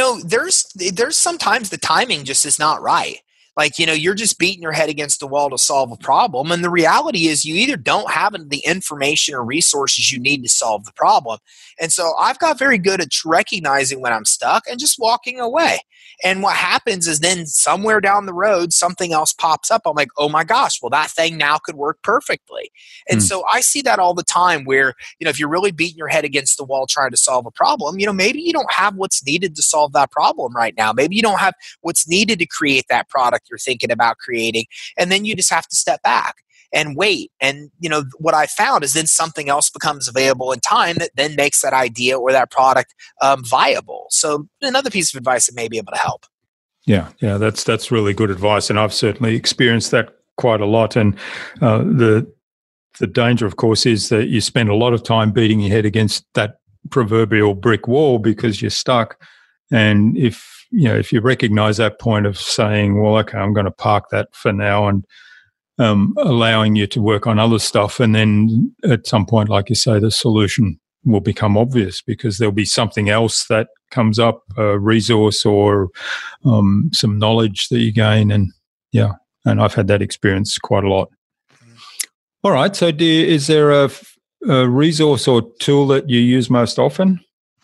there's sometimes the timing just is not right. Like, you're just beating your head against the wall to solve a problem. And the reality is you either don't have the information or resources you need to solve the problem. And so I've got very good at recognizing when I'm stuck and just walking away. And what happens is then somewhere down the road, something else pops up. I'm like, oh my gosh, well, that thing now could work perfectly. And so I see that all the time where, if you're really beating your head against the wall trying to solve a problem, maybe you don't have what's needed to solve that problem right now. Maybe you don't have what's needed to create that product you're thinking about creating. And then you just have to step back and wait. And, what I found is then something else becomes available in time that then makes that idea or that product viable. So another piece of advice that may be able to help. Yeah, that's really good advice. And I've certainly experienced that quite a lot. And the danger, of course, is that you spend a lot of time beating your head against that proverbial brick wall because you're stuck. And if you recognize that point of saying, well, okay, I'm going to park that for now, and allowing you to work on other stuff. And then at some point, like you say, the solution will become obvious because there'll be something else that comes up, a resource or some knowledge that you gain. And I've had that experience quite a lot. All right. So is there a resource or tool that you use most often?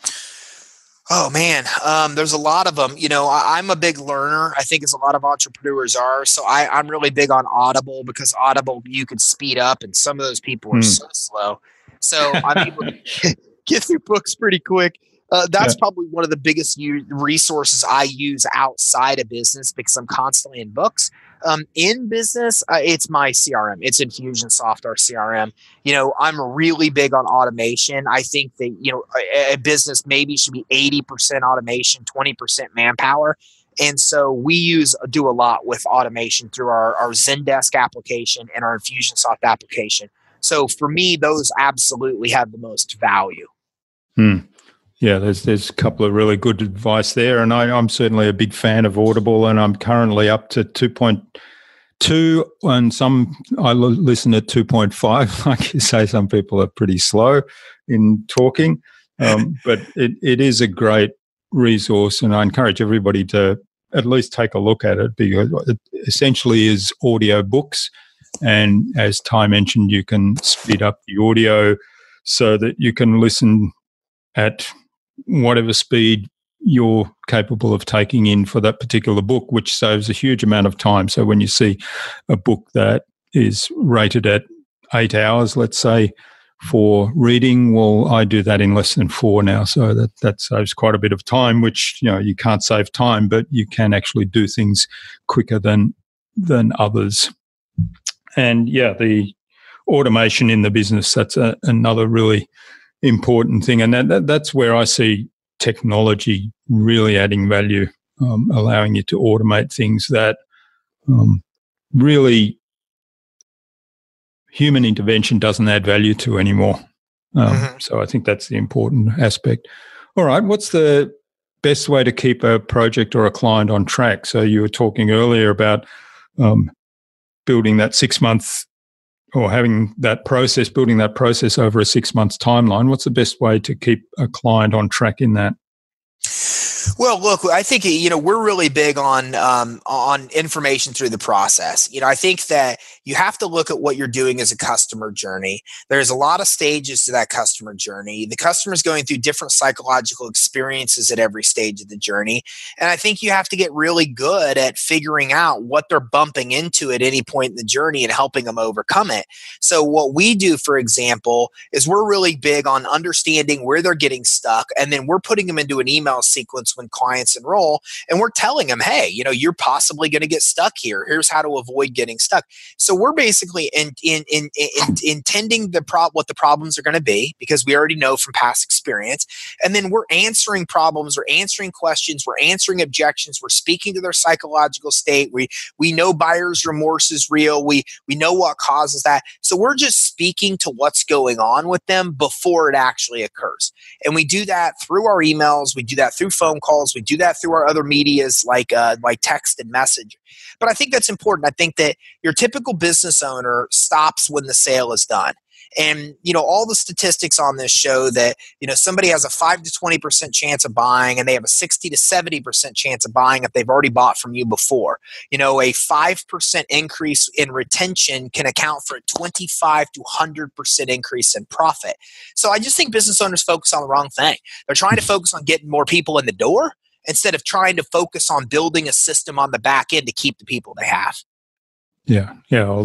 Oh man, there's a lot of them. I'm a big learner. I think as a lot of entrepreneurs are. So I'm really big on Audible, because Audible you can speed up, and some of those people are so slow. So I'm able to get through books pretty quick. That's probably one of the biggest resources I use outside of business because I'm constantly in books. In business, it's my CRM. It's Infusionsoft, our CRM. I'm really big on automation. I think that, a business maybe should be 80% automation, 20% manpower. And so we do a lot with automation through our Zendesk application and our Infusionsoft application. So for me, those absolutely have the most value. Yeah, there's a couple of really good advice there, and I'm certainly a big fan of Audible, and I'm currently up to 2.2, and I listen at 2.5. Like you say, some people are pretty slow in talking, but it is a great resource, and I encourage everybody to at least take a look at it because it essentially is audio books, and as Ty mentioned, you can speed up the audio so that you can listen at whatever speed you're capable of taking in for that particular book, which saves a huge amount of time. So when you see a book that is rated at 8 hours, let's say, for reading, well, I do that in less than 4 now. So that saves quite a bit of time, which, you can't save time, but you can actually do things quicker than others. And the automation in the business, that's another really important thing, and that's where I see technology really adding value, allowing you to automate things that really human intervention doesn't add value to anymore. So I think that's the important aspect. All right, what's the best way to keep a project or a client on track? So you were talking earlier about building that 6-month or building that process over a 6 months timeline. What's the best way to keep a client on track in that? Well, look, I think, we're really big on information through the process. I think that you have to look at what you're doing as a customer journey. There's a lot of stages to that customer journey. The customer's going through different psychological experiences at every stage of the journey. And I think you have to get really good at figuring out what they're bumping into at any point in the journey and helping them overcome it. So what we do, for example, is we're really big on understanding where they're getting stuck. And then we're putting them into an email sequence when clients enroll, and we're telling them, hey, you're possibly going to get stuck here. Here's how to avoid getting stuck. So we're basically intending what the problems are going to be, because we already know from past experience. And then we're answering problems, we're answering questions, we're answering objections, we're speaking to their psychological state. We know buyer's remorse is real. We know what causes that. So we're just speaking to what's going on with them before it actually occurs. And we do that through our emails. We do that through phone calls. We do that through our other medias like text and message. But I think that's important. I think that your typical business owner stops when the sale is done. And, all the statistics on this show that, somebody has a 5 to 20% chance of buying, and they have a 60 to 70% chance of buying if they've already bought from you before. A 5% increase in retention can account for a 25 to 100% increase in profit. So I just think business owners focus on the wrong thing. They're trying to focus on getting more people in the door instead of trying to focus on building a system on the back end to keep the people they have. Yeah. Well,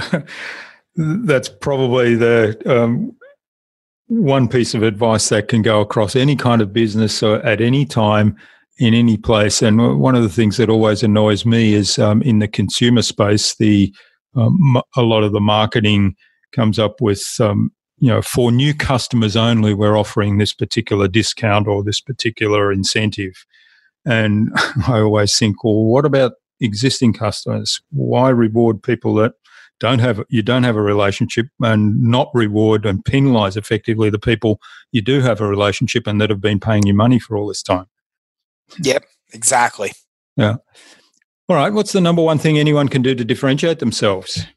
that's probably the one piece of advice that can go across any kind of business at any time, in any place. And one of the things that always annoys me is in the consumer space, a lot of the marketing comes up with, for new customers only, we're offering this particular discount or this particular incentive. And I always think, well, what about existing customers? Why reward people that you don't have a relationship, and not reward and penalize effectively the people you do have a relationship and that have been paying you money for all this time? Yep, exactly. Yeah. All right. What's the number one thing anyone can do to differentiate themselves?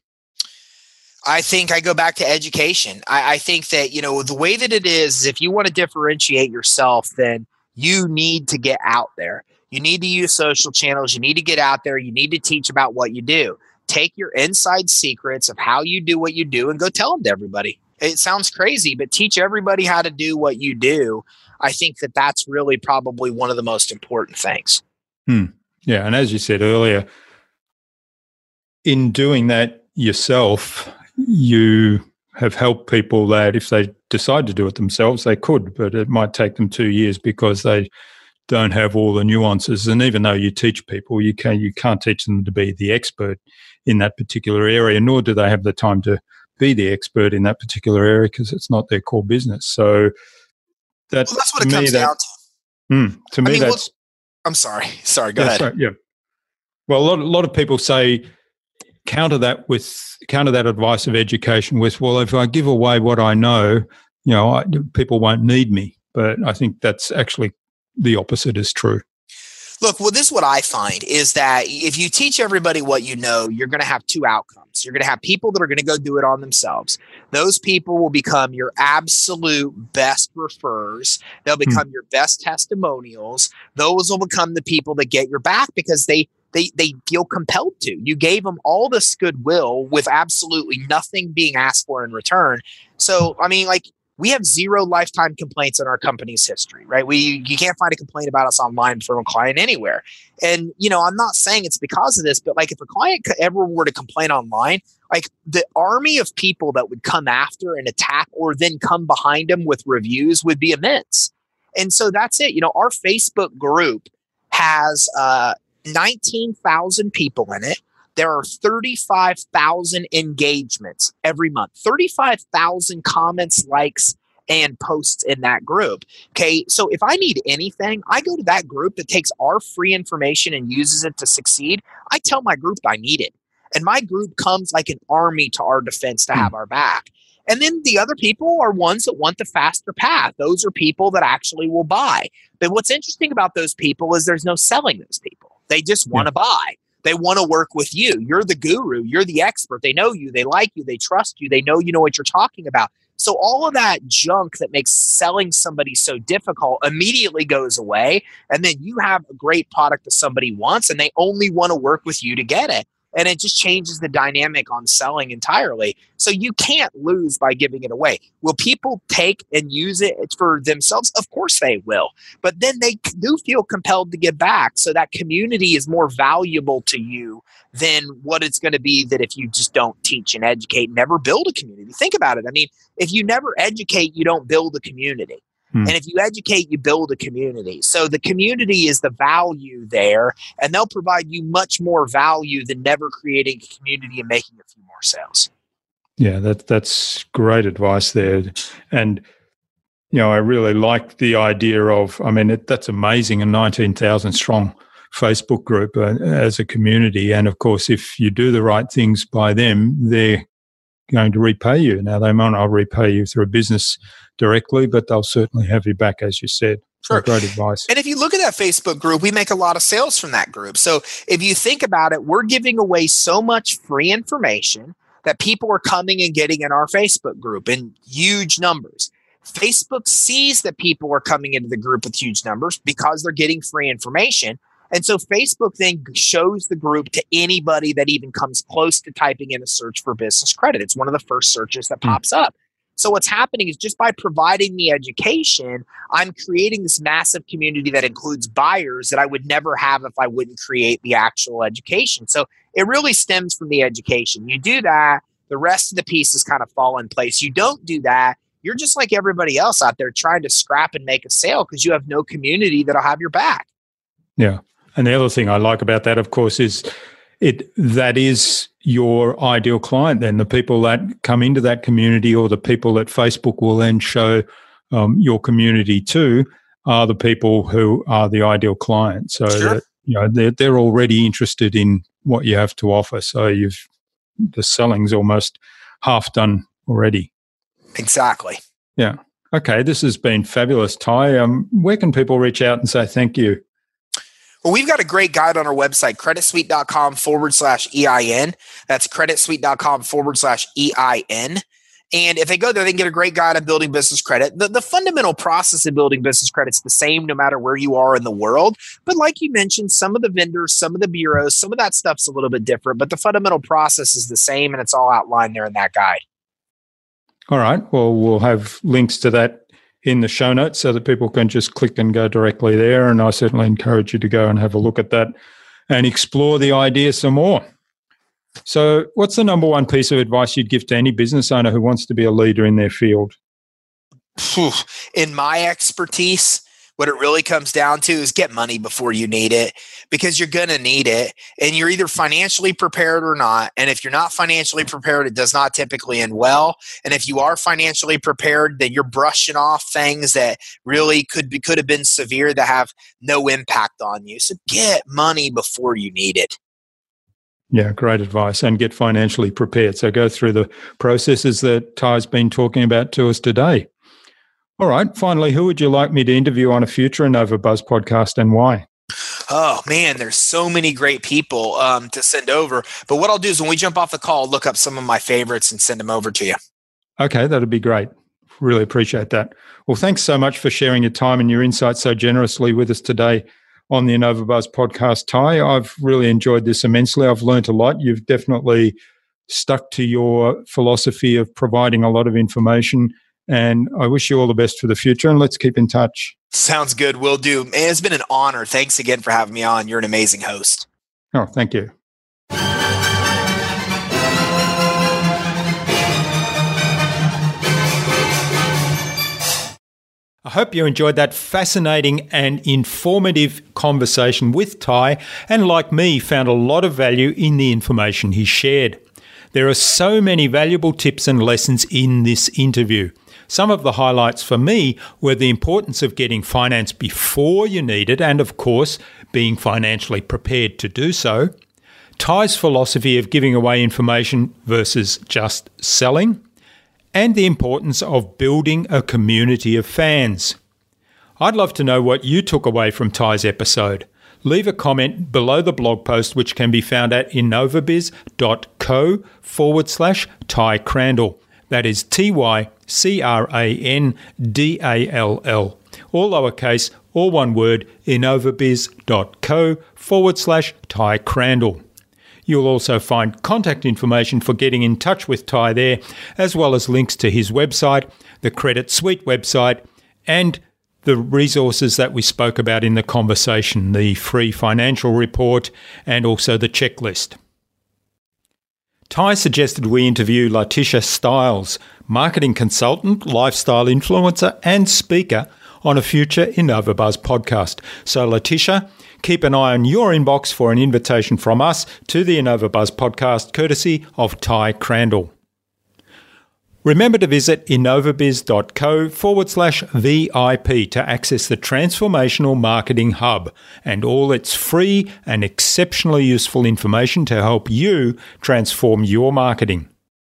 I think I go back to education. I think that, the way that it is, if you want to differentiate yourself, then you need to get out there. You need to use social channels. You need to get out there. You need to teach about what you do. Take your inside secrets of how you do what you do and go tell them to everybody. It sounds crazy, but teach everybody how to do what you do. I think that that's really probably one of the most important things. Yeah. And as you said earlier, in doing that yourself, you have helped people that if they decide to do it themselves, they could, but it might take them 2 years because they don't have all the nuances. And even though you teach people, you can't teach them to be the expert in that particular area, nor do they have the time to be the expert in that particular area because it's not their core business. So that's what it comes down to. To me, that's. I'm sorry. Go ahead. Sorry, yeah. Well, a lot of people say counter that advice of education with, well, if I give away what I know, people won't need me. But I think that's actually the opposite is true. Look, well, this is what I find is that if you teach everybody what you know, you're going to have two outcomes. You're going to have people that are going to go do it on themselves. Those people will become your absolute best referrers. They'll become your best testimonials. Those will become the people that get your back because they feel compelled to. You gave them all this goodwill with absolutely nothing being asked for in return. So, I mean, we have 0 lifetime complaints in our company's history, right? You can't find a complaint about us online from a client anywhere. And, I'm not saying it's because of this, but if a client ever were to complain online, the army of people that would come after and attack or then come behind them with reviews would be immense. And so that's it. Our Facebook group has 19,000 people in it. There are 35,000 engagements every month, 35,000 comments, likes, and posts in that group. Okay, so if I need anything, I go to that group that takes our free information and uses it to succeed. I tell my group I need it. And my group comes like an army to our defense to have our back. And then the other people are ones that want the faster path. Those are people that actually will buy. But what's interesting about those people is there's no selling those people. They just want to buy. They want to work with you. You're the guru. You're the expert. They know you. They like you. They trust you. They know you know what you're talking about. So all of that junk that makes selling somebody so difficult immediately goes away. And then you have a great product that somebody wants and they only want to work with you to get it. And it just changes the dynamic on selling entirely. So you can't lose by giving it away. Will people take and use it for themselves? Of course they will. But then they do feel compelled to give back. So that community is more valuable to you than what it's going to be that if you just don't teach and educate, never build a community. Think about it. I mean, if you never educate, you don't build a community. And if you educate, you build a community. So the community is the value there, and they'll provide you much more value than never creating a community and making a few more sales. Yeah, that's great advice there. And, I really like the idea of, that's amazing, a 19,000 strong Facebook group as a community. And of course, if you do the right things by them, they're going to repay you. Now, they might not repay you through a business directly, but they'll certainly have you back, as you said. Sure. Great advice. And if you look at that Facebook group, we make a lot of sales from that group. So if you think about it, we're giving away so much free information that people are coming and getting in our Facebook group in huge numbers. Facebook sees that people are coming into the group with huge numbers because they're getting free information. And so Facebook then shows the group to anybody that even comes close to typing in a search for business credit. It's one of the first searches that pops up. So what's happening is just by providing the education, I'm creating this massive community that includes buyers that I would never have if I wouldn't create the actual education. So it really stems from the education. You do that, the rest of the pieces kind of fall in place. You don't do that, you're just like everybody else out there trying to scrap and make a sale because you have no community that'll have your back. Yeah. And the other thing I like about that, of course, is that is your ideal client then. The people that come into that community or the people that Facebook will then show your community to are the people who are the ideal client. So Sure. that, they're already interested in what you have to offer. So the selling's almost half done already. Exactly. Yeah. Okay. This has been fabulous, Ty. Where can people reach out and say thank you? Well, we've got a great guide on our website, creditsuite.com/EIN. That's creditsuite.com/EIN. And if they go there, they can get a great guide on building business credit. The fundamental process of building business credit is the same no matter where you are in the world. But like you mentioned, some of the vendors, some of the bureaus, some of that stuff's a little bit different. But the fundamental process is the same, and it's all outlined there in that guide. All right. Well, we'll have links to that in the show notes so that people can just click and go directly there. And I certainly encourage you to go and have a look at that and explore the idea some more. So what's the number one piece of advice you'd give to any business owner who wants to be a leader in their field? In my expertise, what it really comes down to is get money before you need it, because you're going to need it and you're either financially prepared or not. And if you're not financially prepared, it does not typically end well. And if you are financially prepared, then you're brushing off things that really could have been severe that have no impact on you. So get money before you need it. Yeah, great advice. And get financially prepared. So go through the processes that Ty's been talking about to us today. All right. Finally, who would you like me to interview on a future InnovaBuzz podcast and why? Oh, man, there's so many great people to send over. But what I'll do is when we jump off the call, I'll look up some of my favorites and send them over to you. Okay, that'd be great. Really appreciate that. Well, thanks so much for sharing your time and your insights so generously with us today on the InnovaBuzz podcast, Ty. I've really enjoyed this immensely. I've learned a lot. You've definitely stuck to your philosophy of providing a lot of information. And I wish you all the best for the future, and let's keep in touch. Sounds good. Will do. Man, it's been an honor. Thanks again for having me on. You're an amazing host. Oh, thank you. I hope you enjoyed that fascinating and informative conversation with Ty, and like me, found a lot of value in the information he shared. There are so many valuable tips and lessons in this interview. Some of the highlights for me were the importance of getting finance before you need it and, of course, being financially prepared to do so. Ty's philosophy of giving away information versus just selling. And the importance of building a community of fans. I'd love to know what you took away from Ty's episode. Leave a comment below the blog post, which can be found at innovabiz.co/Ty Crandall. That is TYCRANDALL. All lowercase, all one word, innovabiz.co/Ty Crandall. You'll also find contact information for getting in touch with Ty there, as well as links to his website, the Credit Suite website, and the resources that we spoke about in the conversation, the free financial report and also the checklist. Ty suggested we interview Letitia Stiles, marketing consultant, lifestyle influencer and speaker, on a future InnovaBuzz podcast. So Letitia, keep an eye on your inbox for an invitation from us to the InnovaBuzz podcast, courtesy of Ty Crandall. Remember to visit innovabiz.co/VIP to access the Transformational Marketing Hub and all its free and exceptionally useful information to help you transform your marketing.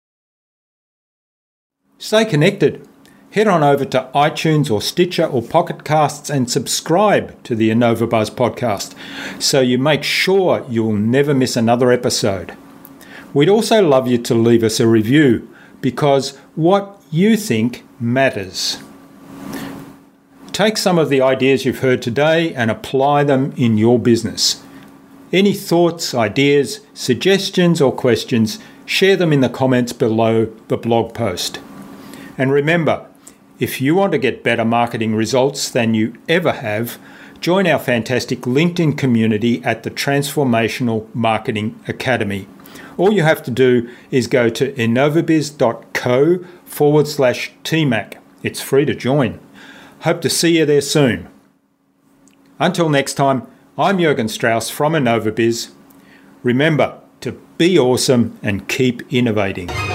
Stay connected. Head on over to iTunes or Stitcher or Pocket Casts and subscribe to the InnovaBuzz podcast so you make sure you'll never miss another episode. We'd also love you to leave us a review, because what you think matters. Take some of the ideas you've heard today and apply them in your business. Any thoughts, ideas, suggestions or questions, share them in the comments below the blog post. And remember, if you want to get better marketing results than you ever have, join our fantastic LinkedIn community at the Transformational Marketing Academy. All you have to do is go to innovabiz.co/TMAC. It's free to join. Hope to see you there soon. Until next time, I'm Jürgen Strauss from InnovaBiz. Remember to be awesome and keep innovating.